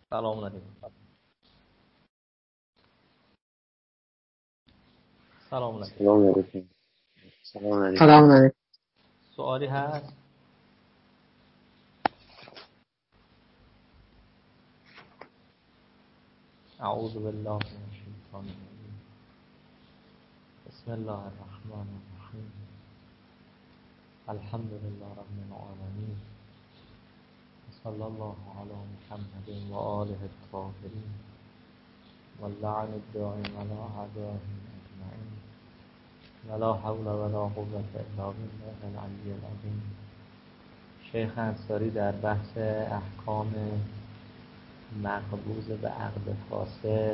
سلام علیکم. سلام علیکم. سلام علیکم. سلام علیکم. سلام علیکم. سوالی هست؟ اعوذ بالله من الشیطان الرجیم. بسم الله الرحمن الرحیم. الحمد لله رب العالمین. صلی الله علی محمد و آله الطاهرین و اللعن الدائم علی اعدائهم اجمعین ولا حول ولا قوة الا بالله العلی العظیم. شیخ انصاری در بحث احکام مقبوض به عقد فاسد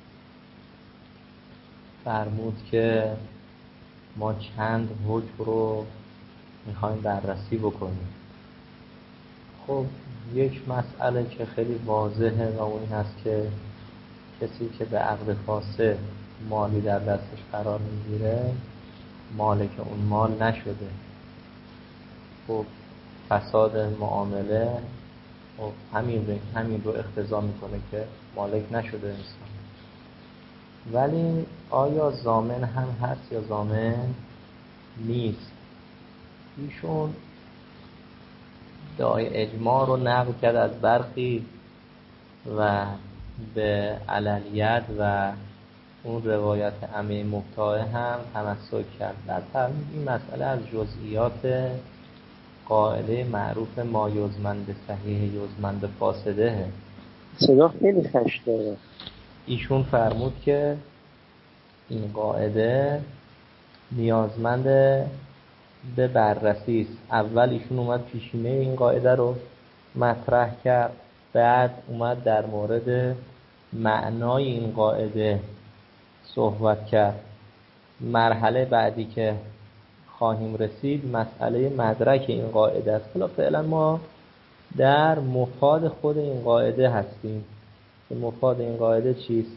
فرمود که ما چند حکم رو میخوایم بررسی بکنیم. خب یک مسئله که خیلی واضحه و اون این است که کسی که به عقد فاسد مالی در دستش قرار میگیره مالک اون مال نشده. خب فساد معامله خب همین رو اقتضا میکنه که مالک نشده انسان. ولی آیا ضامن هم هست یا ضامن نیست؟ ایشون دعای اجماع رو نقل کرد از برخی و به عللیت و اون روایت عمه مبتاع هم تمسک کرد. در این مسئله از جزئیات قاعده معروف ما یزمن به صحیح یزمن به فاسده. صدا خیلی خش داره. ایشون فرمود که این قاعده نیازمند به بررسی است. اول ایشون اومد پیشینه این قاعده رو مطرح کرد، بعد اومد در مورد معنای این قاعده صحبت کرد. مرحله بعدی که خواهیم رسید مسئله مدرک این قاعده است. حالا فعلا ما در مفاد خود این قاعده هستیم که مفاد این قاعده چیست؟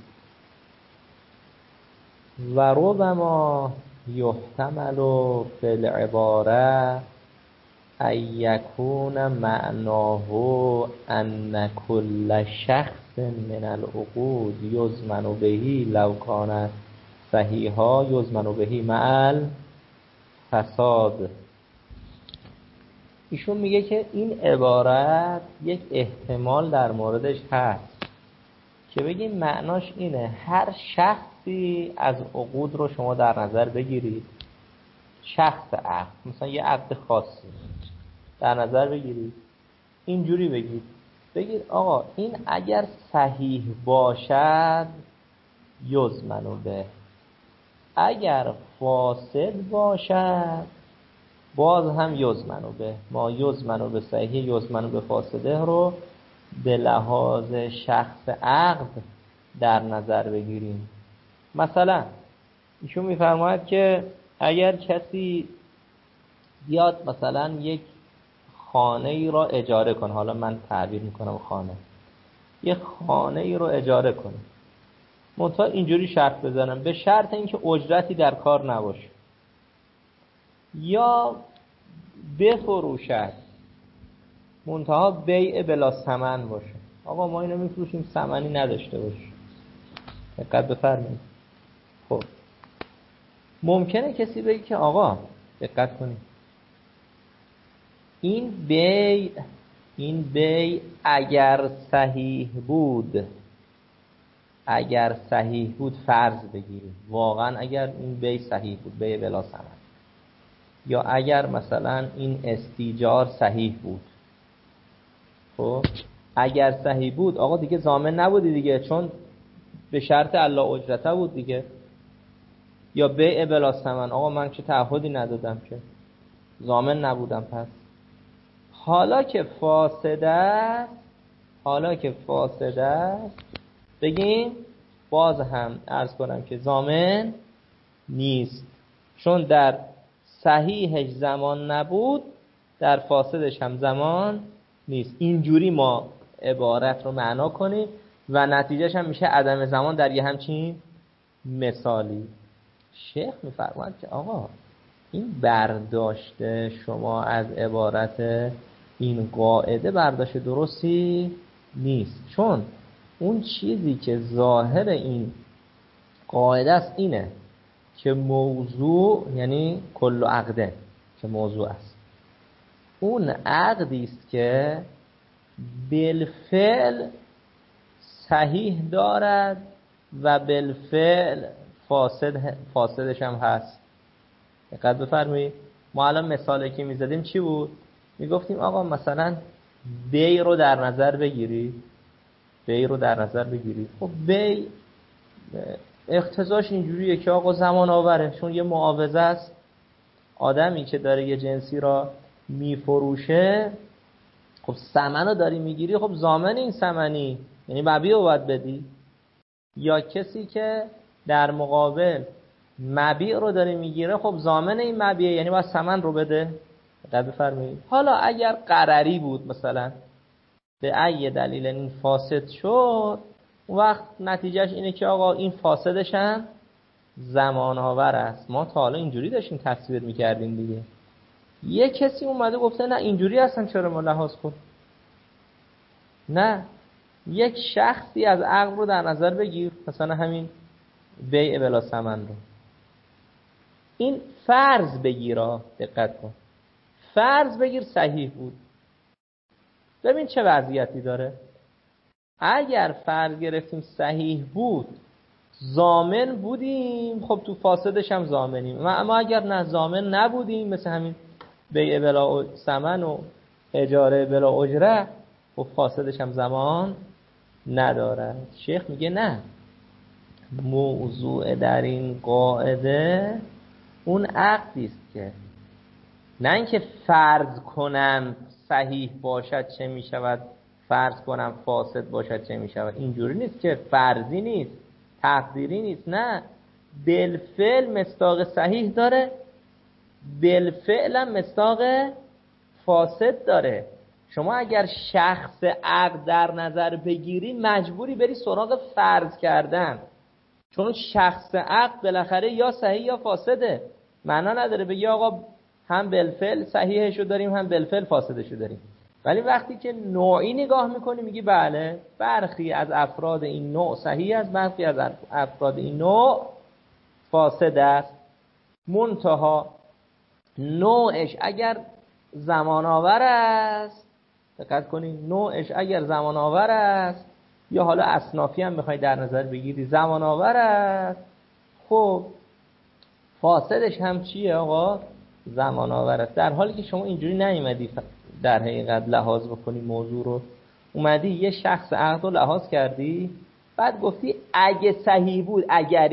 و ربما یحتمل فی العباره ان یکون معناه ان کل شخص من العقود یضمن به لو کان صحیحا یضمن به مع الفساد. ایشون میگه که این عبارت یک احتمال در موردش هست که بگیم معناش اینه هر شخصی از عقود رو شما در نظر بگیرید، شخص عقد، مثلا یه عقد خاصی در نظر بگیرید، اینجوری بگید آقا این اگر صحیح باشد یضمن به، اگر فاسد باشد باز هم یضمن به. ما یضمن به صحیح یضمن به فاسده رو به لحاظ شخص عقد در نظر بگیریم. مثلا ایشون میفرماید که اگر کسی بیاد مثلا یک خانه ای را اجاره کنه، حالا من تعبیر میکنم خانه، یک خانه ای رو اجاره کنه، منتها اینجوری شرط بزنم به شرط اینکه اجرتی در کار نباشه، یا بفروشد منتها بیع بلا ثمن باشه. آقا ما اینو میفروشیم ثمنی نداشته باشه. دقت بفرمایید. خب ممکنه کسی بگه که آقا دقت کنید این بیع اگر صحیح بود فرض بگیریم واقعا اگر این بیع صحیح بود، بیع بلا ثمن، یا اگر مثلا این استیجار صحیح بود، خب اگر صحیح بود آقا دیگه ضامن نبودی دیگه، چون به شرط الا اجرته بود دیگه. یا بیع بلا ثمن، آقا من چه تعهدی ندادم که ضامن نبودم. پس حالا که فاسد است بگیم باز هم عرض کنم که ضامن نیست، چون در صحیحش زمان نبود در فاسدش هم زمان نیست. اینجوری ما عبارت رو معنا کنیم و نتیجهش هم میشه عدم زمان در یه همچین مثالی. شیخ میفرماید که آقا این برداشت شما از عبارت این قاعده برداشت درستی نیست، چون اون چیزی که ظاهر این قاعده است اینه که موضوع، یعنی کل عقده که موضوع است، اون عقدی است که بالفعل صحیح دارد و بالفعل فاسدش هم هست. دقت بفرمایید. ما الان مثالی که میزدیم چی بود؟ میگفتیم آقا مثلا بی رو در نظر بگیری، بی رو در نظر بگیری. خب بی اقتضاش اینجوریه که آقا زمان آوره، چون یه معاوضه است. آدمی که داره یه جنسی را میفروشه، خب ثمن رو داری میگیری، خب ضامن این ثمنی، یعنی مبیع رو باید بدی. یا کسی که در مقابل مبیع رو داره میگیره، خب ضامن این مبیع، یعنی باید ثمن رو بده. دقت بفرمایید. حالا اگر قرری بود مثلا به ای دلیل این فاسد شد، اون وقت نتیجهش اینه که آقا این فاسدش هم زمان آور است. ما تا حالا اینجوری داشتیم تصویر میکردیم دیگه. یه کسی اومده گفته نه اینجوری هستن، چرا ما لحاظ کن؟ نه، یک شخصی از عقل رو در نظر بگیر، مثلا همین بیع بلا ثمن رو. این فرض بگیرا، دقت کن، فرض بگیر صحیح بود. ببین چه وضعیتی داره. اگر فرض گرفتیم صحیح بود، ضامن بودیم، خب تو فاسدش هم ضامنیم. اما اگر نه ضامن نبودیم، مثل همین بیع بلا ثمن و اجاره بلا اجره، خب فاسدش هم زمان نداره. شیخ میگه نه، موضوع در این قاعده اون عقدی است که نه اینکه فرض کنم صحیح باشد چه میشود، فرض کنم فاسد باشد چه میشود. اینجوری نیست که فرضی نیست، تقدیری نیست. نه، بالفعل مصداق صحیح داره، بالفعل هم مصداق فاسد داره. شما اگر شخص عقد در نظر بگیری، مجبوری بری سراغ فرض کردن، چون شخص عقد بالاخره یا صحیح یا فاسده. معنا نداره بگی آقا هم بالفعل صحیحشو داریم هم بالفعل فاسدشو داریم. ولی وقتی که نوعی نگاه میکنی میگی بله، برخی از افراد این نوع صحیح است، برخی از افراد این نوع فاسد است. منتها نوعش اگر زمان آور است، دقت کنید، نوعش اگر زمان آور است، یا حالا اصنافی هم میخوای در نظر بگیری زمان آور است، خب فاسدش هم چیه آقا؟ زمان آور است. در حالی که شما اینجوری نیومدی در حقیقت لحاظ بکنی موضوع رو، اومدی یه شخص عقد رو لحاظ کردی، بعد گفتی اگه صحیح بود،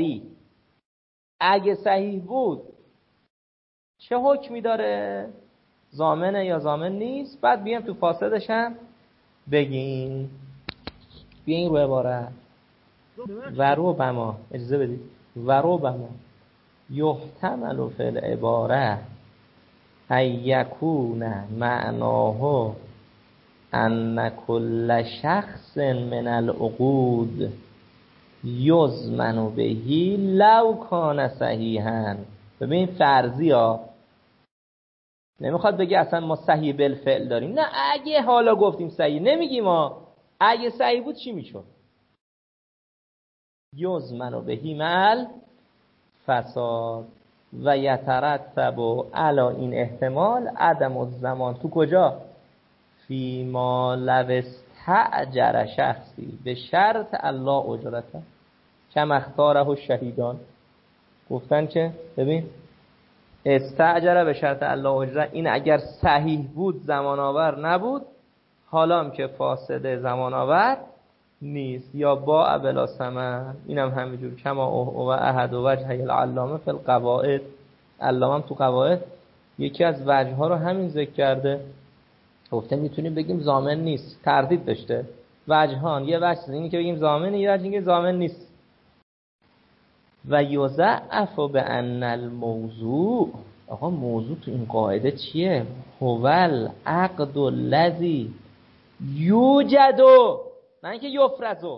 اگه صحیح بود چه حکمی داره؟ ضامنه یا ضامن نیست؟ بعد بیام تو فاسدش هم بگیم. بیاین رو عبارت و رو بما، اجازه بدید، و رو بما یحتمل فی العباره ان یکون معناه ان کل شخص من العقود یضمن بهی لو کان صحیحا. ببین فرضی ها، نمیخواد بگه اصلا ما صحیح بالفعل داریم، نه، اگه حالا گفتیم صحیح، نمیگیم ما اگه صحیح بود چی میشد. یضمن بهی مل فساد و یترتب علی این احتمال عدم الزمان. تو کجا؟ فی ما لو استأجر شخصی به شرط الله اجرته کما اختاره الشهیدان. گفتن که ببین استأجر به شرط الله اجرته، این اگر صحیح بود زمان آور نبود، حالا هم که فاسده زمان آور نیست. یا با بلا ثمن، اینم همینجور کما و احد وجه العلامه فی القواعد. علامه تو قواعد یکی از وجه ها رو همین ذکر کرده، گفته میتونیم بگیم ضامن نیست، تردید داشته وجهان، یه وجه اینه که بگیم ضامن، یه وجه اینه که ضامن نیست. و یضعف بان الموضوع، آقا موضوع تو این قاعده چیه؟ هو العقد الذی یوجد، نه اینکه یفرض.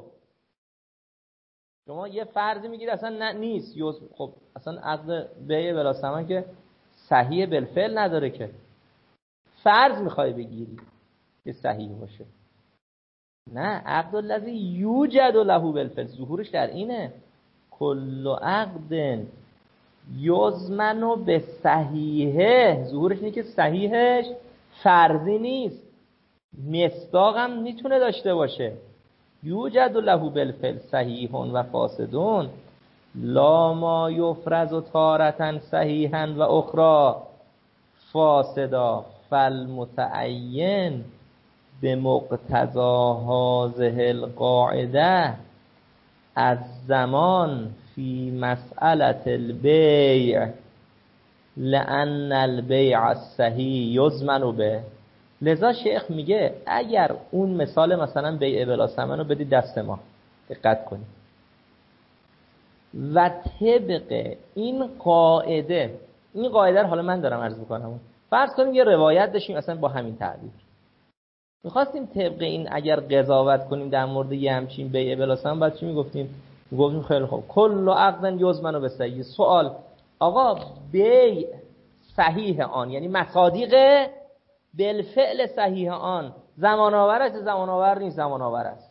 شما یه فرضی میگید اصلا نه نیست، خب اصلا عقد بیع بلا ثمن که صحیح بالفعل نداره، که فرض میخوای بگیری که صحیح باشه. نه، عقد الذی یوجد له بالفعل، ظهورش در اینه کل عقد یضمن به صحیحه، ظهورش اینه که صحیحش فرضی نیست، مصداق هم میتونه داشته باشه. یوجد له بالفعل صحیح و فاسدون لا ما یفرض تارة صحیحا و اخرى فاسدا فالمتعین به مقتضا هذه القاعده از زمان فی مسئله البیع لأن البیع الصحیح یضمن به. لذا شیخ میگه اگر اون مثلا بیع بلا ثمن رو بدید دست ما، دقت کنید، و طبق این قاعده رو حالا من دارم عرض میکنم، فرض کنیم یه روایت داشتیم اصلا با همین تعبیر، میخواستیم طبق این اگر قضاوت کنیم در مورد یه همچین بیع بلا ثمن، بعد چی میگفتیم خیلی خوب کل عقد یضمن به صحیح. سوال، آقا بیع صحیح آن یعنی مصادیق بالفعل صحیح آن زمان آور است، زمان آور نیست؟ زمان آور است.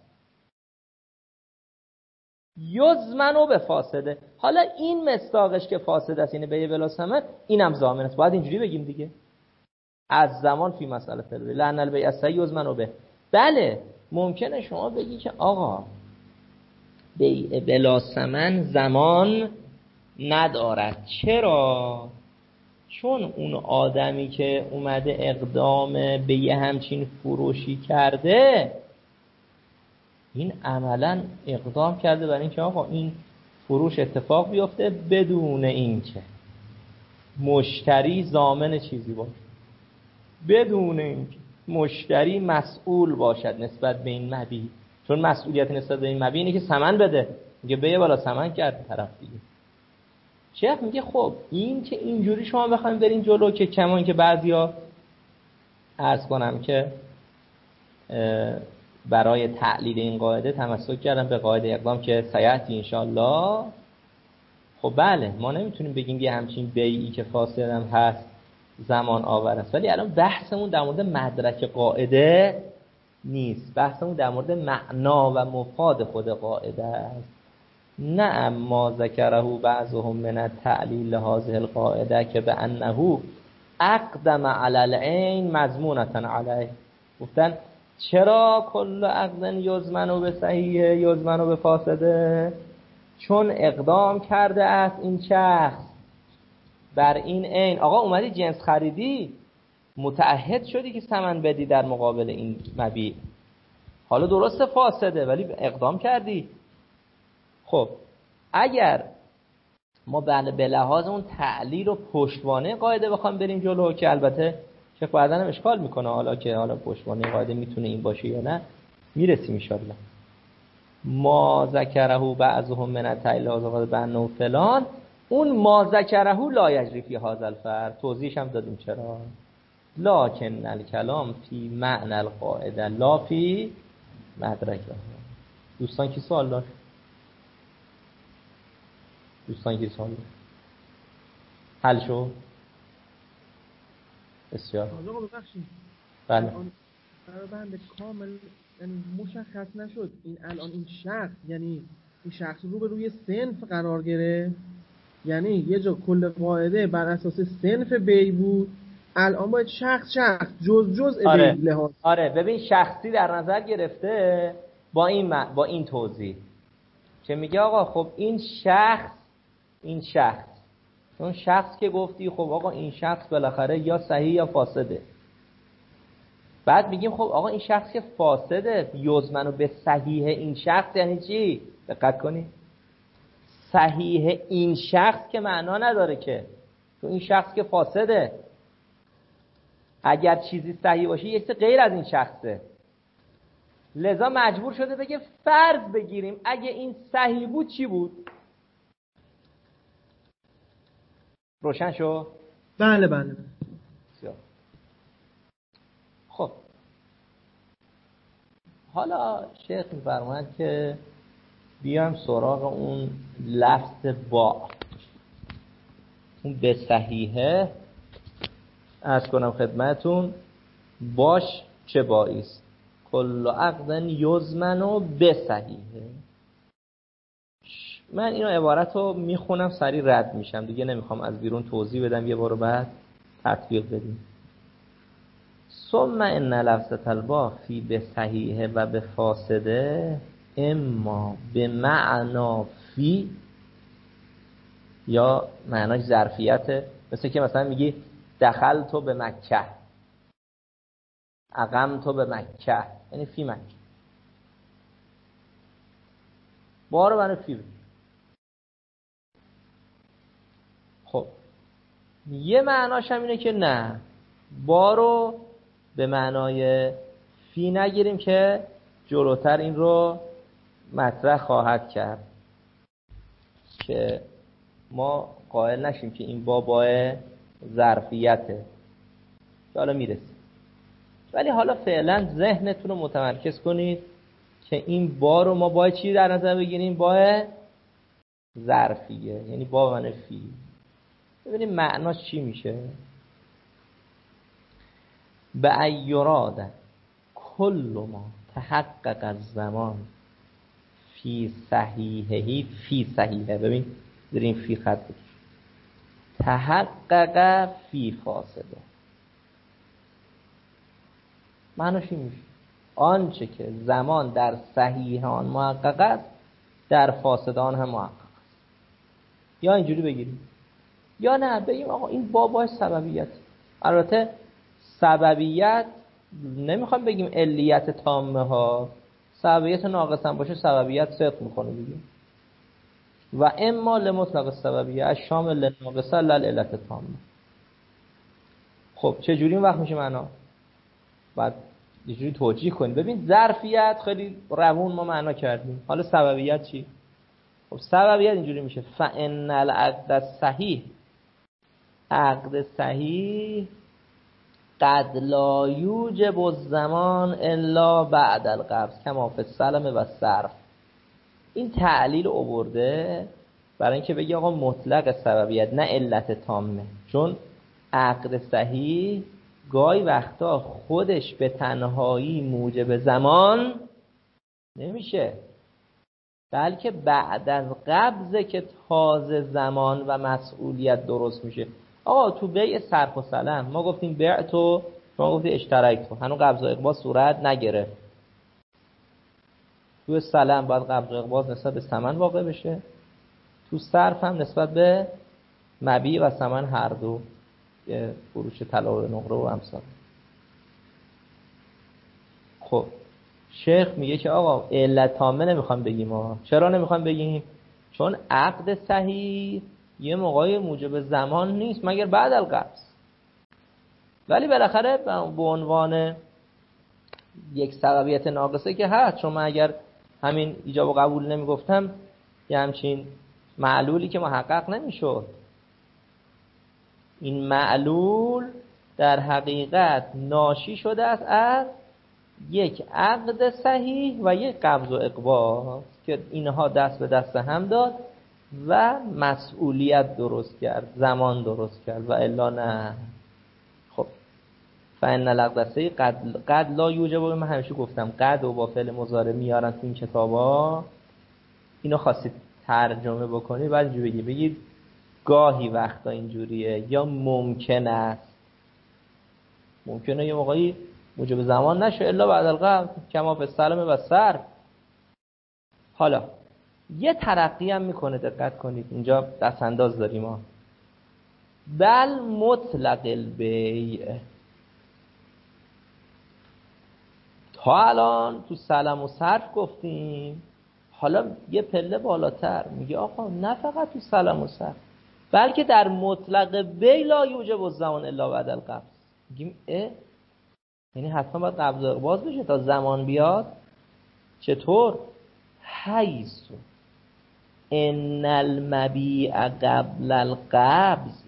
یضمن به فاسده، حالا این مصداقش که فاسد است یعنی بیع بلا ثمن، اینم ضامن است. باید اینجوری بگیم دیگه، از زمان فی مسئله البیع لأن البیع الصحیح یضمن به. بله ممکنه شما بگی که آقا بیع بلا ثمن زمان ندارد. چرا؟ چون اون آدمی که اومده اقدام به یه همچین فروشی کرده، این عملا اقدام کرده برای اینکه آقا این فروش اتفاق بیفته بدون اینکه مشتری ضامن چیزی باشه، بدون اینکه مشتری مسئول باشد نسبت به این مبیع. چون مسئولیت نسبت به این مبیع اینه که ثمن بده، میگه بیع بالا ثمن کرد طرف دیگه. شیخ میگه خب این که اینجوری شما بخواید برین جلو، که کمان که بعضیا عرض کنم که برای تعلیل این قاعده تمسک کردن به قاعده اقدام که سیأتی انشالله. خب بله ما نمیتونیم بگیم یه همچین بیعی که فاسد هم هست زمان آور است، ولی الان بحثمون در مورد مدرک قاعده نیست، بحثمون در مورد معنا و مفاد خود قاعده است. نه اما ذکره بعضهم من التعلیل هذه القاعده که به انه اقدم علی العین مضمونة علیه. گفتن چرا کل عقد یضمن به صحیح یضمن به فاسده؟ چون اقدام کرده است این شخص بر این عین. آقا اومدی جنس خریدی، متعهد شدی که ثمن بدی در مقابل این مبیع، حالا درسته فاسده ولی اقدام کردی. خب اگر ما به لحاظ اون تعلیل و پشتوانه قاعده بخوام بریم جلو، که البته شیخ بعداً هم اشکال میکنه حالا که حالا پشتوانه قاعده میتونه این باشه یا نه، میرسیم ان شاءالله. ما ذکره بعضهم من التعلیل هذا بنو فلان، اون ما ذکره لا یجری فی هذا الفرع، توضیحش هم دادیم چرا. لکن الکلام فی معنی القاعده لا فی مدرکها. دوستان کی سوال داشت؟ حل شو؟ بسیار. آقا ببخشید. بله. بنده کامل یعنی مشخص نشد این الان این شخص، یعنی این شخص رو به روی صنف قرار گرفت، یعنی یه جا کل قاعده بر اساس صنف بی بود، الان باید شخص جز آره. بی لحاظ. آره ببین شخصی در نظر گرفته با این توضیح که میگه آقا خب این شخص اون شخص که گفتی خب آقا این شخص بالاخره یا صحیح یا فاسده. بعد میگیم خب آقا این شخص که فاسده یضمن به صحیح این شخص یعنی چی؟ دقت کنی صحیح این شخص که معنا نداره که تو این شخص که فاسده، اگر چیزی صحیح باشه یک غیر از این شخصه. لذا مجبور شده بگه فرض بگیریم اگه این صحیح بود چی بود؟ روشن شو؟ بله. خب حالا شیخ می‌فرماید که بیایم سراغ اون لفظ با، اون به صحیحه عرض کنم خدمتون باش چه باییست. کل عقد یضمن بصحیحه. من اینو عبارت رو میخونم سریع رد میشم دیگه، نمیخوام از بیرون توضیح بدم، یه بار بعد تطبیق بدیم. ثم ان لفظة الباء فی بصحیحه و بفاسده اما به معنا فی، یا معناش ظرفیته، مثل که مثلا میگی دخلت به مکه، اقمت به مکه، یعنی فی مکه. بارو برای فی بگیر. خب یه معناش هم اینه که نه، بارو به معنای فی نگیریم که جلوتر این رو مطرح خواهد کرد که ما قائل نشیم که این با ظرفیته، حالا میرسیم. ولی حالا فعلا ذهنتون رو متمرکز کنید که این با رو ما باید چی در نظر بگیریم؟ با ظرفیه، یعنی با معنی فی. ببینیم معناش چی میشه. به ایراده کل ما تحقق الزمان فی صحیحهی فی صحیحه. ببین داریم فی خط بکش، تحقق فی فاسده. معناش این میشه آنچه که زمان در صحیح آن محقق است در فاسد آن هم محقق است. یا اینجوری بگیریم یا نه بگیم آقا این بابای سببیت. البته سببیت نمیخوام بگیم علیت تامه ها، سببیت ناقص هم باشه سببیت صدق میکنه بگیم. و اما لمطلق سببیه الشامل للناقصه للعلت تامه. خب چه جوری این وقت میشه معنا؟ بعد یه جوری توجیه کنیم. ببین ظرفیت خیلی روون ما معنا کردیم، حالا سببیت چی؟ خب سببیت اینجوری میشه فان العقد الصحیح، عقد صحیح قد لا یوجب الزمان الا بعد القبض کما فی السلم و الصرف. این تعلیل آورده برای اینکه بگی آقا مطلق سببیت نه علت تامه، چون عقد صحیح گاهی وقتا خودش به تنهایی موجب زمان نمیشه، بلکه بعد از قبضه که تازه زمان و مسئولیت درست میشه. آقا تو بیع صرف و سلم ما گفتیم بیع تو، شما گفتی اشترک تو، هنوز قبض و اقباض صورت نگرفت. تو سلم باید قبض و اقباض نسبت به ثمن واقع بشه، تو صرف هم نسبت به مبیع و ثمن هر دو، فروش طلا و نقره و امثال. خب شیخ میگه که آقا علت تامه نمیخوام بگیم. چرا نمیخوام بگیم؟ چون عقد صحیح یه موقعی موجب زمان نیست مگر بعد القبض، ولی بالاخره به عنوان یک سببیت ناقصه که هست. چون من اگر همین ایجاب و قبول نمیگفتم یه همچین معلولی که محقق نمیشد. این معلول در حقیقت ناشی شده است از یک عقد صحیح و یک قبض و اقباض که اینها دست به دست هم داد و مسئولیت درست کرد، زمان درست کرد و الا نه. خب فإن العقد الصحیح قد لا یوجب، من همیشه گفتم قد و با فعل مضارع میارن تو این کتابا، اینو خواستید ترجمه بکنید بعد اینجوری بگید گاهی وقتا اینجوریه یا ممکن است. ممکنه یه موقعی موجب زمان نشه الا بعد القبض کما فی السلم و الصرف. حالا یه ترقی هم میکنه، دقت کنید اینجا دست انداز داریم ما. بل مطلق البیع، تا الان تو سلم و صرف گفتیم، حالا یه پله بالاتر میگه آقا نه فقط تو سلم و صرف بلکه در مطلق بیع لا یوجب الزمان الا بعد القبض. میگیم یعنی حتما باید قبض و اقباض بشه تا زمان بیاد. چطور؟ حیث ان المبیع قبل القبض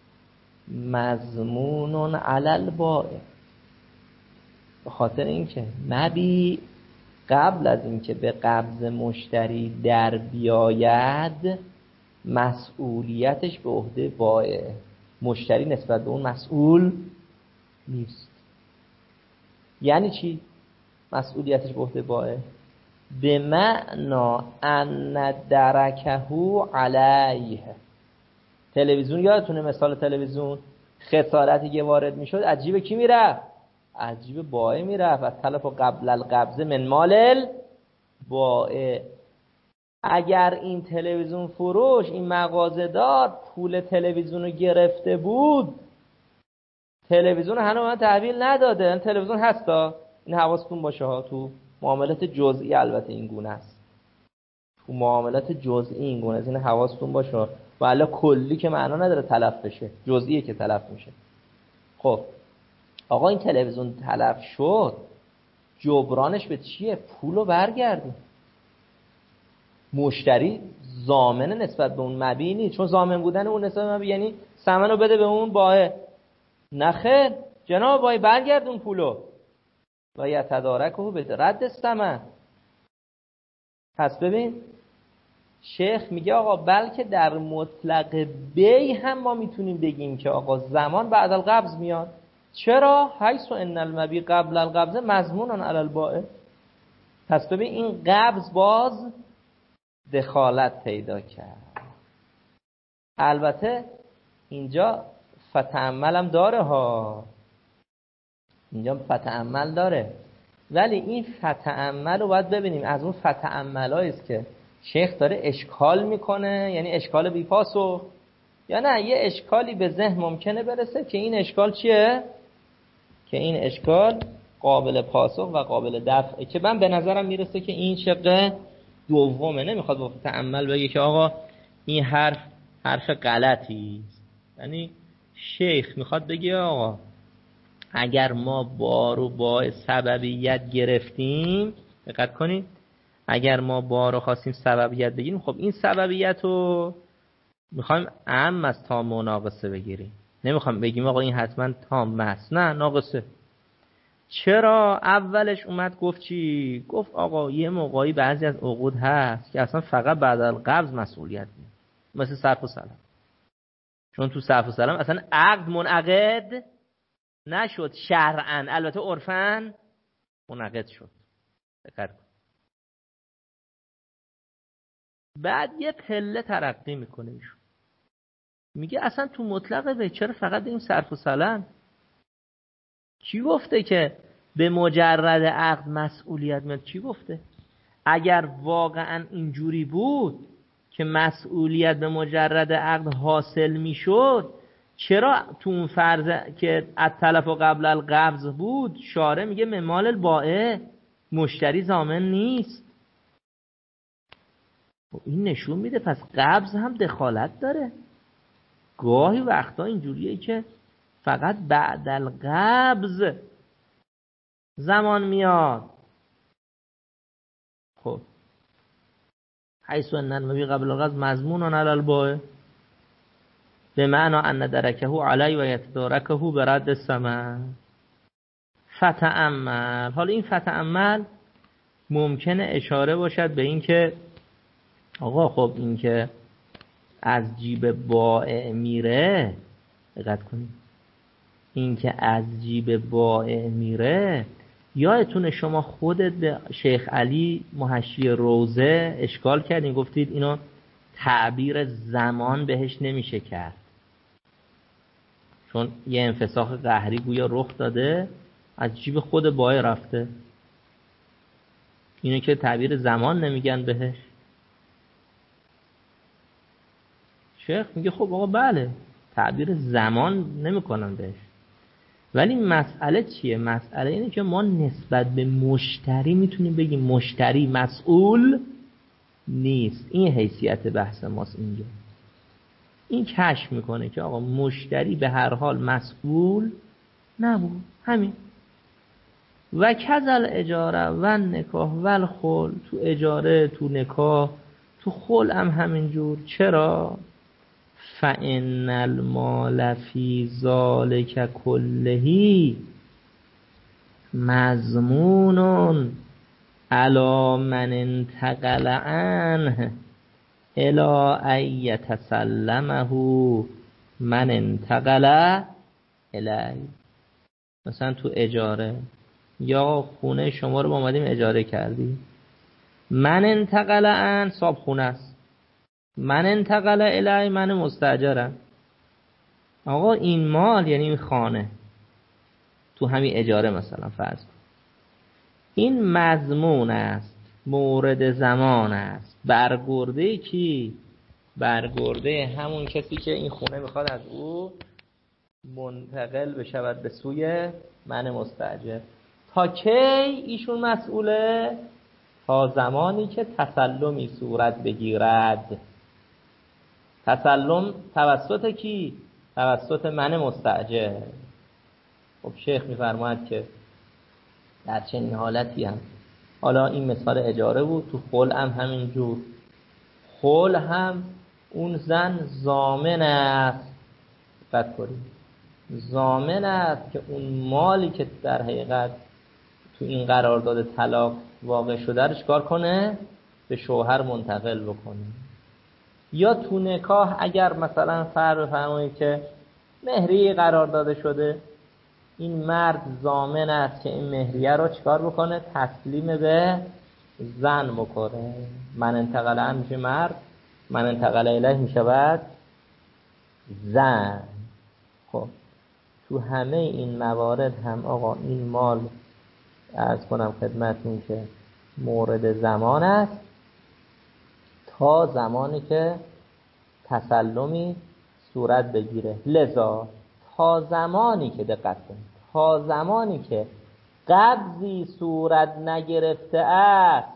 مضمون علی البائع. به خاطر اینکه مبیع قبل از اینکه به قبض مشتری در بیاید مسئولیتش به عهده بائع، مشتری نسبت به اون مسئول نیست. یعنی چی؟ مسئولیتش به عهده بائع؟ به معنا ان درکهو علیه. تلویزیون یادتونه مثال تلویزیون خسارتی که وارد میشد از جیب کی میرفت؟ از جیب بائع میرفت. از تلف قبل القبض من مال بائع. اگر این تلویزیون فروش، این مغازه‌دار پول تلویزیون رو گرفته بود، تلویزیون هنوز من تحویل نداده، این تلویزیون هستا، این حواستون باشه ها. تو معاملات جزئی البته این گونه است، تو معاملات جزئی این گونه است، این حواستون باشه. ولی کلی که معنا نداره تلف بشه، جزئیه که تلف میشه. خب آقا این تلویزیون تلف شد، جبرانش به چیه؟ پولو برگردون. مشتری ضامن نسبت به اون مبیع نیست، چون ضامن بودن اون نسبت به مبیع یعنی ثمنو بده به اون بائع. نخیر جناب بائع برگردون پولو و یتدارکه به رد ثمن. پس ببین شیخ میگه آقا بلکه در مطلق بیع هم ما میتونیم بگیم که آقا زمان بعد القبض میاد. چرا؟ حیث ان المبیع قبل القبض مضمون علی البائع. پس ببین این قبض باز دخالت پیدا کرد. البته اینجا فتعمل هم داره ها، اینجا فتعمل داره، ولی این فتعمل رو باید ببینیم از اون فتعمل است که شیخ داره اشکال میکنه، یعنی اشکال بی پاسخ، یا نه یه اشکالی به ذهن ممکنه برسه که این اشکال چیه؟ که این اشکال قابل پاسخ و قابل دفعه، که من به نظرم میرسه که این شق دومه. نمیخواد با تأمل بگه که آقا این حرف غلطی است. یعنی شیخ میخواد بگه آقا اگر ما بارو با سببیت گرفتیم، دقت کنید، اگر ما بارو خواستیم سببیت بگیریم، خب این سببیت رو میخوایم اعم از تام و ناقصه بگیریم. نمیخوایم بگیم آقا این حتما تام است، نه ناقصه. چرا؟ اولش اومد گفت چی؟ گفت آقا یه موقعی بعضی از عقود هست که اصلا فقط بعد از قبض مسئولیت میاد، مثل صرف و سلم. چون تو صرف و سلم اصلا عقد منعقد نشد شرعاً، البته عرفاً منعقد شد. دقت کن. بعد یه پله ترقی میکنه ایشون، میگه اصلا تو مطلق به چرا فقط این صرف و سلم؟ کی گفته که به مجرد عقد مسئولیت میاد؟ کی گفته؟ اگر واقعا اینجوری بود که مسئولیت به مجرد عقد حاصل میشد، چرا تو اون فرض که التلف و قبل القبض بود شارع میگه ممال البائع، مشتری ضامن نیست؟ این نشون میده پس قبض هم دخالت داره. گاهی وقتا اینجوریه که فقط بعد القبض زمان میاد. خب حیث ان المبیع قبل القبض مضمون علی البائع به معنی ان درکه علی و یتدارکه به رد الثمن. فتعمل. حالا این فتعمل ممکنه اشاره باشد به این که آقا خب این که از جیب بائع میره، دقت کنید، این که از جیب بائع میره، یادتونه شما خودت به شیخ علی محشی روزه اشکال کردین، گفتید اینو تعبیر زمان بهش نمیشه کرد چون یه انفساخ قهری گویا رخ داده، از جیب خود بائع رفته، اینو که تعبیر زمان نمیگن بهش. شیخ میگه خب آقا بله تعبیر زمان نمیکنن بهش، ولی مسئله چیه؟ مسئله اینه که ما نسبت به مشتری میتونیم بگیم مشتری مسئول نیست. این حیثیت بحث ماست اینجا. این کشف میکنه که آقا مشتری به هر حال مسئول نبود، همین. و کذل اجاره و نکاح و الخل، تو اجاره، تو نکاح، تو خل هم همینجور. چرا؟ فَإِنَّ الْمَالَ فِي ذَلِكَ كُلِّهِ مَضْمُونٌ عَلَى مَنْ انتقل عنه إلى أن يتسلمه من انتقل الیه. مثلا تو اجاره یا خونه شما رو با اومدیم اجاره کردی. من انتقل ان صاحب خونه است، من انتقل الی من مستاجرم. آقا این مال یعنی این خانه تو همین اجاره مثلا فرض کن، این مضمون است، مورد زمان است، برگرده کی؟ برگرده همون کسی که این خونه میخواد از او منتقل بشود به سوی من مستاجر. تا کی ایشون مسئوله؟ تا زمانی که تسلمی صورت بگیرد. تسلم توسط کی؟ توسط من مستاجر. خب شیخ میفرماید که در چنین حالتی هم، حالا این مثال اجاره بود، تو خلع هم همینجور. خلع هم اون زن ضامن است، دقت کنید، ضامن است که اون مالی که در حقیقت تو این قرارداد طلاق واقع شده رو چیکار کنه؟ به شوهر منتقل بکنه. یا تو نکاح اگر مثلا فرض بفرمایید که مهریه قرار داده شده، این مرد ضامن است که این مهریه رو چیکار بکنه؟ تسلیم به زن بکنه. من انتقل ان میشه مرد، من انتقل الیه میشود زن. خب تو همه این موارد هم آقا این مال عرض کنم خدمتتون که مورد زمان است تا زمانی که تسلمی صورت بگیره. لذا تا زمانی که دقت کنید، تا زمانی که قبضی صورت نگرفته است،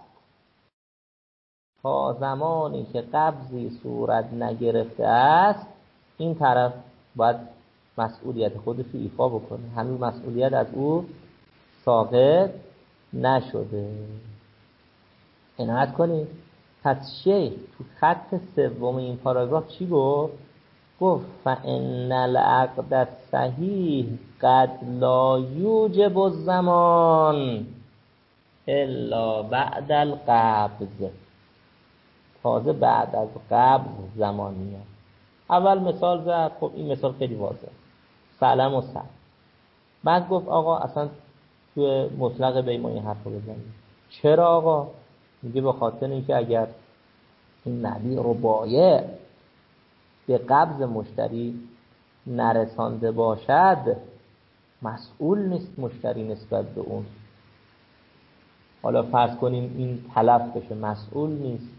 تا زمانی که قبضی صورت نگرفته است، این طرف باید مسئولیت خودش رو ایفا بکنه. همین مسئولیت از او ساقط نشده. عنایت کنید. پس شیخ تو خط سوم این پاراگراف چی گفت؟ گفت فإن العقد الصحیح قد لا یوجب الزمان الا بعد القبض. تازه بعد از قبض زمان میاد. اول مثال زد، خب این مثال خیلی واضحه، سلم و سلم. بعد گفت آقا اصلا توی مطلق بی ما این حرف رو بزنیم. چرا آقا؟ میگه به خاطر اینکه اگر این مبیع رو بایع به قبض مشتری نرسانده باشد، مسئول نیست مشتری نسبت به اون. حالا فرض کنیم این تلف بشه، مسئول نیست.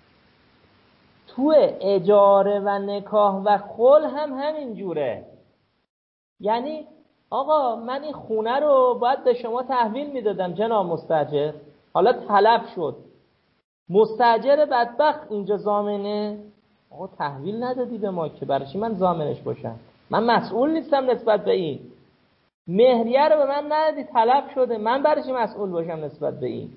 تو اجاره و نکاح و خلع هم همین جوره. یعنی آقا من این خونه رو باید به شما تحویل میدادم جناب مستاجر، حالا تلف شد، مستاجر بدبخت اینجا ضامنه. آقا تحویل ندادی به ما که برای چی من ضامنش باشم؟ من مسئول نیستم نسبت به این. مهریه رو به من ندادی، تلف شده، من برای چی مسئول باشم نسبت به این؟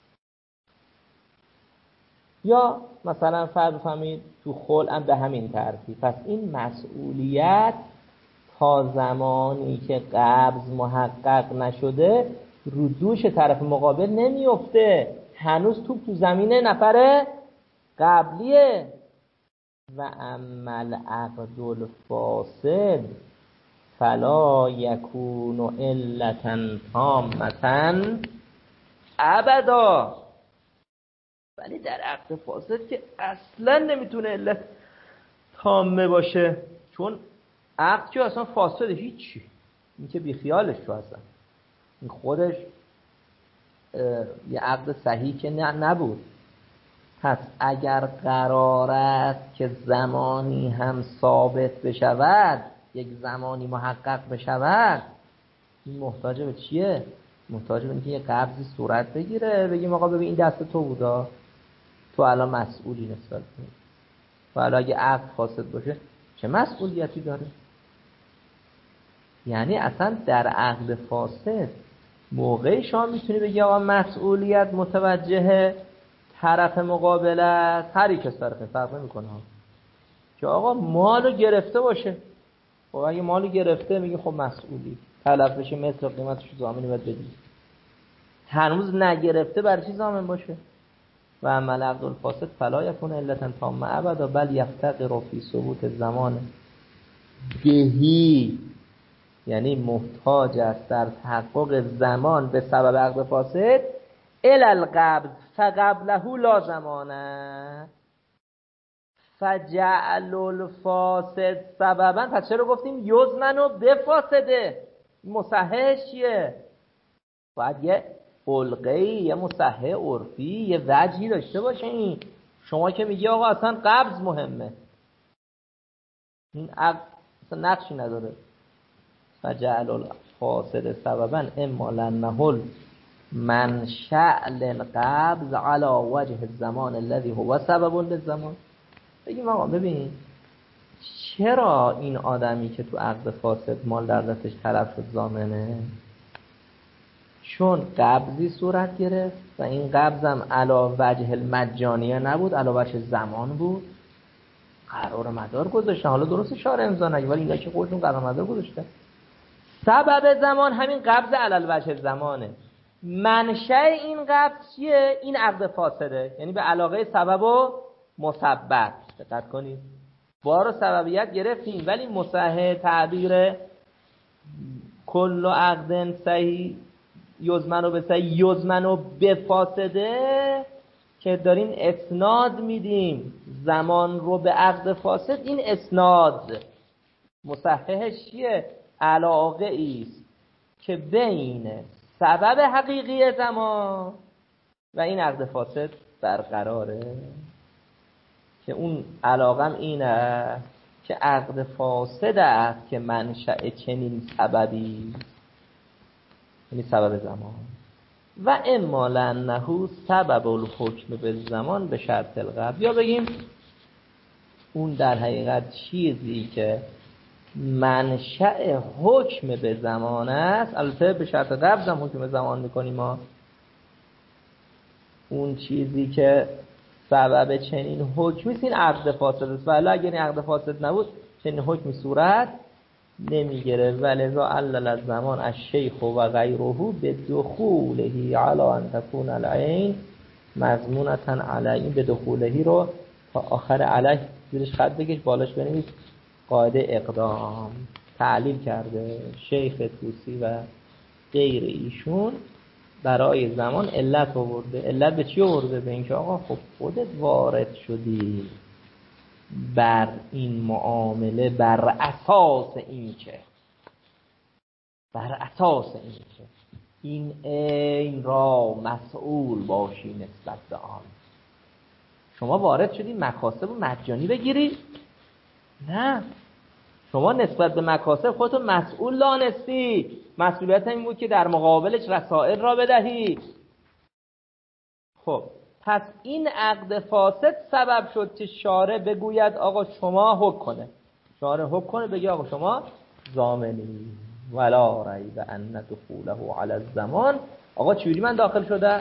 یا مثلا فرض بفرمایید تو خلع هم به همین ترتیب. پس این مسئولیت تا زمانی که قبض محقق نشده رو دوش طرف مقابل نمیفته. هنوز تو زمینه نفر قبلیه. و اما العقد الفاسد فلا یکون علتا تامة ابدا. ولی در عقد فاسد که اصلا نمیتونه علت تامه باشه، چون عقد که اصلا فاسده، هیچی، این که بیخیالش تو اصلا، این خودش یه عقد صحیح که نبود. پس اگر قرار است که زمانی هم ثابت بشود، یک زمانی محقق بشود، این محتاج به چیه؟ محتاج به اینکه یه قبضی صورت بگیره، بگیم آقا ببین این دست تو بودا، تو الان مسئولی نسبت به این. و الان اگه عقد فاسد باشه چه مسئولیتی داره؟ یعنی اصلا در عقد فاسد موقعی شما میتونی بگی آقا مسئولیت متوجه طرف مقابل است، هر یک از طرفه فرق نمیکنه که آقا مالو گرفته باشه. خب اگه مالو گرفته میگه خب مسئولی، تلف بشه مثل قیمتش ضامنی باید بدی. هنوز نگرفته برای چی ضامن باشه؟ و عمل عقد الفاسد فلا یکون علتا تامه ابدا بل یفتقر فی ثبوت زمان بهی یعنی محتاج است در تحقق زمان به سبب عقد فاسد الی القبض فقبله لا زمانه فجعل الفاسد سببا. پس چرا گفتیم یزمنو بفاسده؟ مصححش چیه؟ باید یه علقه‌ای، یه مصحح عرفی، یه وجهی داشته باشه. این شما که میگی آقا اصلا قبض مهمه، این اصلا نقشی نداره. فجعل الفاسد سببا اما لنه منشأ للقبض على وجه الزمان الذي هو سبب للزمان. بگیم آقا ببین چرا این آدمی که تو عقد فاسد مال در دستش طرف شد ضامنه؟ چون قبضی صورت گرفت و این قبضم علا وجه المجانیه نبود، علا وجه زمان بود. قرار مدار گذاشتن، حالا درست شارع امضا نگه ولی اینا که خودشون قرار مدار گذاشتن. سبب زمان همین قبض علا وجه زمانه. منشأ این قبض چیه؟ این عقد فاسده، یعنی به علاقه سبب و مسبب. دقت کنید بار و سببیت گرفتیم ولی مصحح تعبیر کل عقد صحیح یزمنو به صحیح یزمنو به فاسده که داریم اسناد میدیم زمان رو به عقد فاسد. این اسناد مصححش چیه؟ علاقه ایست که بین سبب حقیقی زمان و این عقد فاسد برقراره، که اون علاقم اینه که عقد فاسد است که منشأ چنین سببی، یعنی سبب زمان. و اما لنه سبب الحکم به زمان به شرط القبض، یا بگیم اون در حقیقت چیزی که منشأ حکم به زمان است، البته به شرط قبض هم حکم به زمان میکنیم ما، اون چیزی که سبب چنین حکمی است این عقد فاسد است، ولی اگر این عقد فاسد نبود چنین حکمی صورت نمیگیره. ولذا علل الزمان الشیخ و غیره به دخوله علی ان تكون العین مضمونة علیه. به دخولهی رو تا آخر علیه زیرش خط بکش، بالاش بنویس قاعده اقدام. تعلیل کرده شیخ طوسی و غیر ایشون برای زمان علت آورده. علت به چی آورده؟ به اینکه آقا خب خودت وارد شدی بر این معامله بر اساس اینکه این عین را مسئول باشی نسبت به آن. شما وارد شدی مکاسب مجانی بگیری؟ نه، شما نسبت به مکاسب خودتو مسئول دانستی. مسئولیت این بود که در مقابلش رسائل را بدهی. خب پس این عقد فاسد سبب شد که شارع بگوید آقا شما حکم کنه. شارع حکم کنه بگه آقا شما ضامنی. ولا ریب ان دخوله علی الزمان. آقا چجوری من داخل شده؟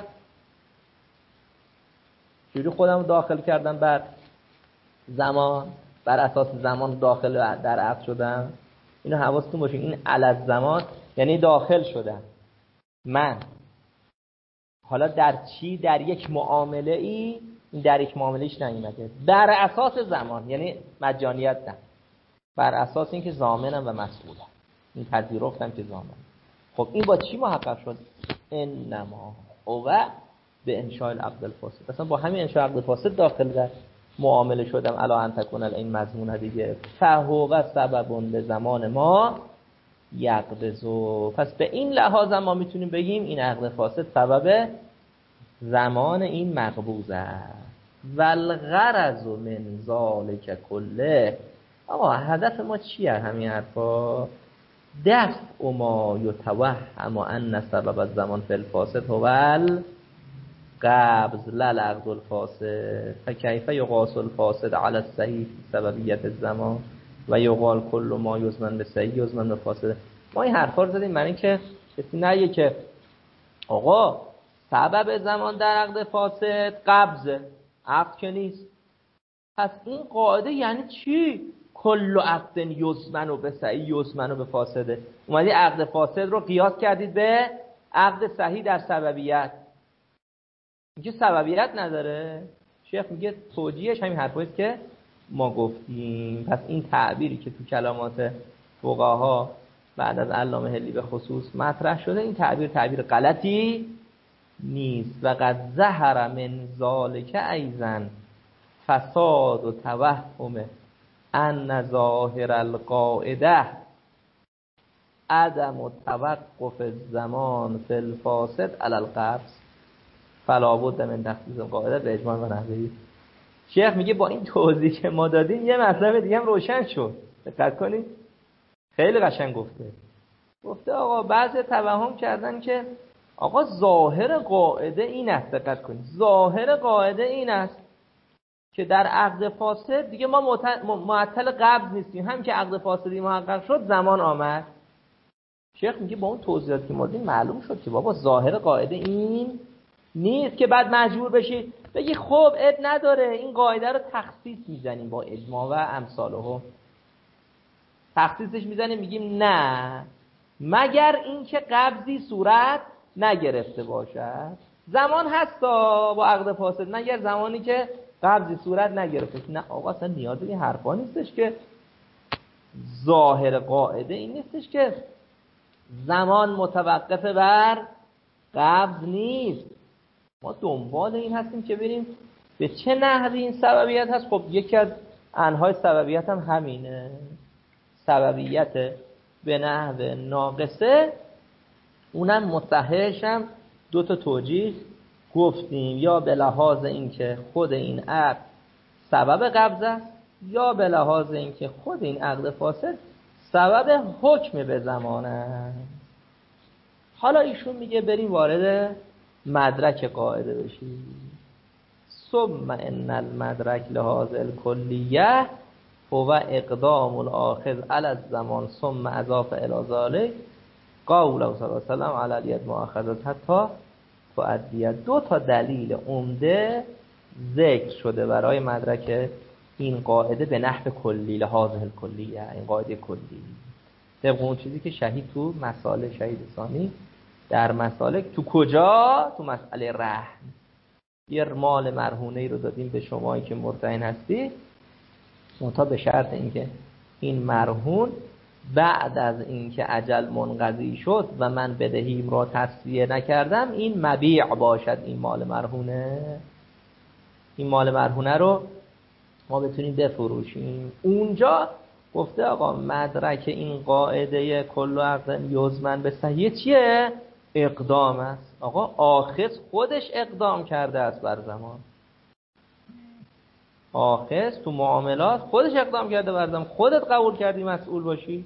چجوری خودم داخل کردم بر زمان؟ بر اساس زمان داخل در عقد شدم. اینو حواستون باشه. این علی الزمان یعنی داخل شدم من. حالا در چی؟ در یک معامله ای. این در یک معاملهش نیومده بر اساس زمان، یعنی مجانیت نه، بر اساس اینکه ضامنم و مسئولم. این پذیرفتم که ضامنم. خب این با چی محقق شد؟ انما او به انشاء العقد الفاسد. مثلا با همین انشاء عقد فاسد داخل در معامله شدم الا ان تکون این مضمون دیگه فهو سبب به زمان ما یقبضو. پس به این لحاظ ما میتونیم بگیم این عقد فاسد سبب زمان این مقبوض است. والغرض من ذلک کله. آقا هدف ما چیه همین حرفا؟ دفع ما یتوهم ان سبب الزمان فی الفاسد هو القبض لا العقد الفاسد. فکیف یقاس الفاسد علی الصحیح سببیت الزمان و یقال کل ما یزمن به صحیح یزمن به فاسد. ما این حرفا رو زدیم برای اینکه کسی نگه که آقا سبب زمان در عقد فاسد قبضه، عقد که نیست. پس این قاعده یعنی چی؟ کل عقد یزمن به صحیح یزمن به فاسده. اومدی عقد فاسد رو قیاس کردید به عقد صحیح در سببیت. اینکه سببیت نداره. شیخ میگه توجیهش همین حرفاییه که ما گفتیم. پس این تعبیری که تو کلمات فقها بعد از علامه حلی به خصوص مطرح شده، این تعبیر غلطی نیست. و قد ظهر من ذالک ایضا فساد و توهم ان ظاهر القاعده عدم توقف الزمان فی الفاسد علی القبض فلا بد من تخصیص القاعده به اجماع و نحوی. شیخ میگه با این توضیح که ما دادیم یه مطلب دیگه هم روشن شد. دقت کنید، خیلی قشنگ گفته آقا بعضی توهم کردن که آقا ظاهر قاعده این است. دقت کنید، ظاهر قاعده این است که در عقد فاسد دیگه ما معطل قبض نیستیم، هم که عقد فاسدی محقق شد زمان آمد. شیخ میگه با اون توضیحاتی که ما دادیم معلوم شد که بابا ظاهر قاعده این نیست که بعد مجبور بشی بگی خب اب نداره این قاعده رو تخصیص میزنیم با اجماع و امثاله، تخصیصش میزنیم میگیم نه مگر اینکه قبضی صورت نگرفته باشد. زمان هستا با عقد فاسد مگر زمانی که قبضی صورت نگرفته. نه آقا اصلا نیاز به این حرفا نیستش که ظاهر قاعده این نیستش که زمان متوقف بر قبض نیست. ما دنبال این هستیم که بریم به چه نحوی این سببیت هست. خب یکی از انواع سببیت هم همینه، سببیت به نحو ناقصه. اونم مصححش هم دو تا توجیه گفتیم، یا به لحاظ اینکه خود این عقد سبب قبض است، یا به لحاظ اینکه خود این عقد فاسد سبب حکم به زمان است. حالا ایشون میگه بریم وارد مدرک قاعده بشیم. ثم ان المدرک لهذا الکلیه هو اقدام الاخذ علی الزمان ثم اضاف الی ذلك قوله صلی الله علیه و سلم علی الید مؤاخذه حتی تؤدیه. دو تا دلیل عمده ذکر شده برای مدرک این قاعده به نحو کلی، لهذا الکلیه، این قاعده کلی طبق اون چیزی که شهید تو مسائل شهید ثانی در مسالک تو کجا؟ تو مسئله رهن. یه مال مرهونه‌ای رو دادیم به شمایی که مرتهن هستی، منتها به شرط اینکه این مرهون بعد از اینکه اجل منقضی شد و من بدهیم را تصفیه نکردم این مبیع باشد. این مال مرهونه رو ما بتونیم بفروشیم. اونجا گفته آقا مدرک این قاعده کل عقد یزمن به صحیح چیه؟ اقدام است. آقا آخذ خودش اقدام کرده است بر زمان. آخذ تو معاملات خودش اقدام کرده بر زمان، خودت قبول کردی مسئول باشی.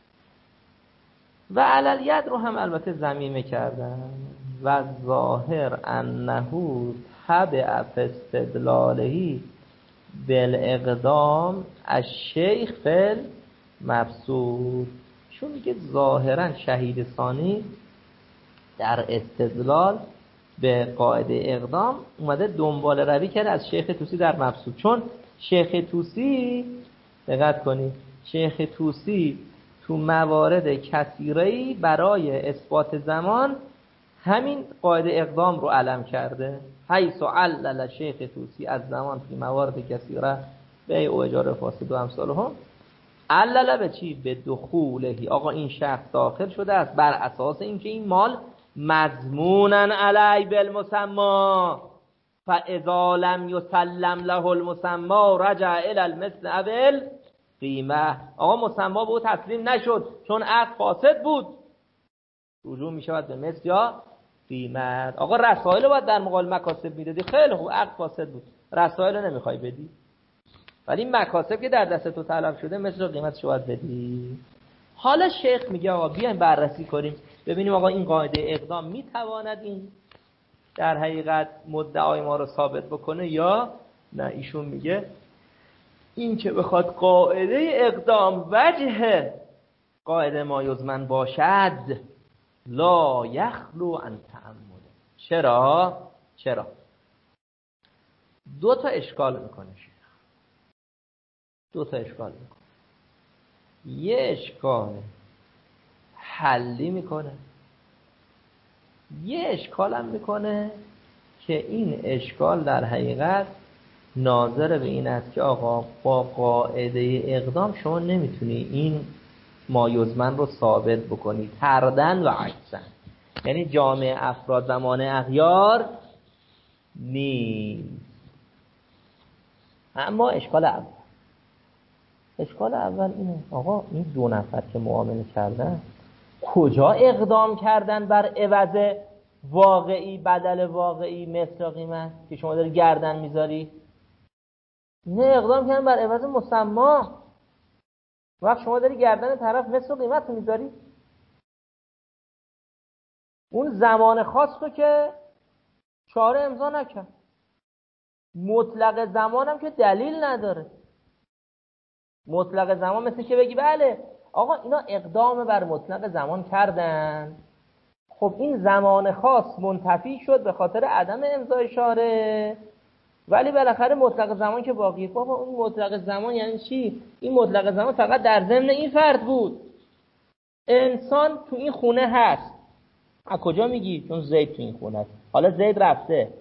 و علل ید رو هم البته ضمیمه کردن. و ظاهر انه تبع استدلالهی بالاقدام الشیخ فل مبسوط. چون میگه ظاهرا شهید ثانی در استدلال به قاعده اقدام اومده دنبال روی کرده از شیخ طوسی در مبسوط. چون شیخ طوسی، دقت کنید، شیخ طوسی تو موارد کثیره‌ای برای اثبات زمان همین قاعده اقدام رو علم کرده. حیث علل شیخ طوسی از زمان فی موارد کثیره بیع و اجاره فاسد و امثالهم علل به چی؟ به دخولهی. آقا این شخص داخل شده است بر اساس اینکه این مال مضمونا علی بالمسمى فاذا لم یسلم له المسمى رجع الی المثل اول قیمه. آقا مسمى به او تسلیم نشد چون عقد فاسد بود، رجوع می شود به مثل یا قیمت. آقا رسائل باید در مقابل مکاسب میدادی، خیلی خوب عقد فاسد بود، رسائل نمیخوای بدی، ولی مکاسب که در دست تو طلب شده مثل قیمتش باید بدی. حالا شیخ میگه آقا بیایم بررسی کنیم ببینیم آقا این قاعده اقدام میتواند این در حقیقت مدعای ما رو ثابت بکنه یا نه. ایشون میگه این که بخواد قاعده اقدام وجه قاعده ما یزمن باشد لا یخلو عن تعمد. چرا؟ دو تا اشکال میکنه شیخ، یه اشکال حلی میکنه، یه اشکال هم میکنه که این اشکال در حقیقت ناظر به این است که آقا با قاعده اقدام شما نمیتونی این مایزمن رو ثابت بکنی تردن و عکسن، یعنی جامع افراد و مانع اغیار نیست. اما اشکال اول اینه آقا این دو نفر که معامله کردن کجا اقدام کردن بر عوض واقعی، بدل واقعی، مثل قیمت که شما داری گردن میذاری؟ نه، اقدام کردن بر عوض مسما. وقت شما داری گردن طرف مثل قیمت رو میذاری، اون زمان خاص رو که چاره امضا نکرد. مطلق زمان هم که دلیل نداره. مطلق زمان مثل که بگی بله آقا اینا اقدام بر مطلق زمان کردن، خب این زمان خاص منتفی شد به خاطر عدم امضای شاره، ولی بالاخره مطلق زمان که باقیه. بابا اون مطلق زمان یعنی چی؟ این مطلق زمان فقط در ضمن این فرد بود. انسان تو این خونه هست. از کجا میگی؟ چون زید تو این خونه است. حالا زید رفته،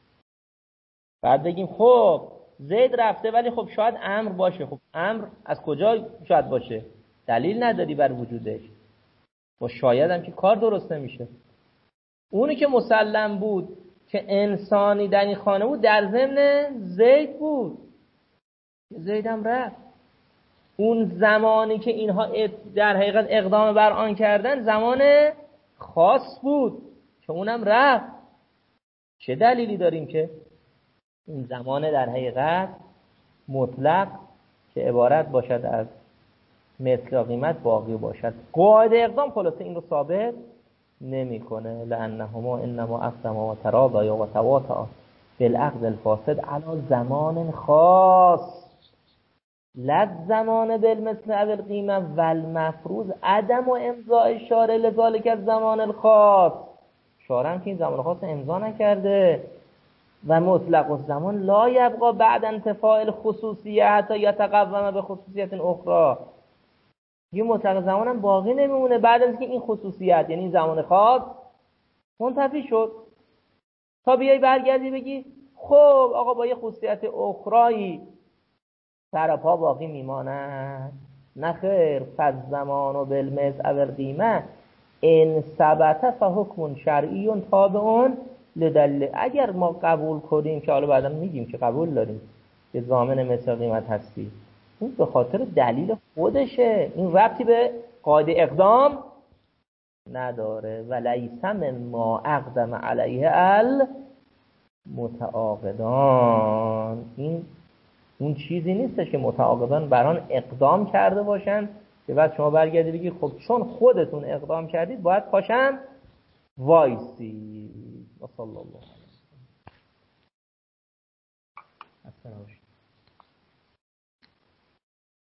بعد بگیم خب زید رفته ولی خب شاید امر باشه. خب امر از کجا شاید باشه؟ دلیل نداری بر وجودش. با شاید هم که کار درست نمیشه. اونی که مسلم بود که انسانی در این خانه بود در ضمن زید بود، زید هم رفت. اون زمانی که اینها در حقیقت اقدام بر آن کردن زمان خاص بود که اونم رفت. چه دلیلی داریم که این زمان در حقیقت مطلق که عبارت باشد از مثل قیمت باقی باشد؟ قاعده اقدام خلاصه این رو ثابت نمیکنه. لانهما انما اقدما و تراضیا و تواطا بالعقد الفاسد علی زمان خاص لا زمان بالمثل او القیمه و المفروض عدم و امضاء شارع لذالک الزمان الخاص. شارع هم که این زمان خاص امضا نکرده. و مطلق الزمان لا یبقى بعد انتفاء الخصوصیه حتی یتقوم به خصوصیت اخرى. یه مطلق زمان هم باقی نمیمونه بعد از که این خصوصیت یعنی زمان خاص منتفی شد، تا بیای برگردی بگی خب آقا با یه خصوصیت اخرایی سر پا باقی میماند. نه خیر. فالزمان و بالمثل او القیمه ان ثبت فحکم شرعی تابع لدلیل. اگر ما قبول کنیم که حالا بعدا میگیم که قبول داریم که ضامن مثل قیمت هستی، این به خاطر دلیل خودشه، این ربطی به قاعده اقدام نداره. و لیس مما اقدم علیه المتعاقدان. این اون چیزی نیستش که متعاقدان بران اقدام کرده باشن که بعد شما برگردی بگی خب چون خودتون اقدام کردید باید پاشم وایسی. و صلی الله علیه و سلم.